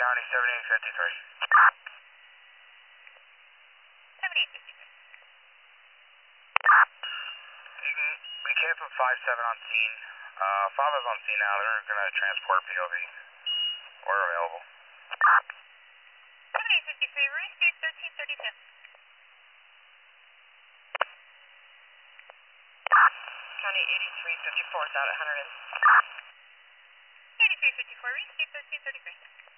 County 7853. 7853. We came from 5-7 on scene. 5 is on scene now. They're going to transport POV. We're available. 7853, Route 1332. County 8354 is out at Hunter Inn. 8354, Route 1333.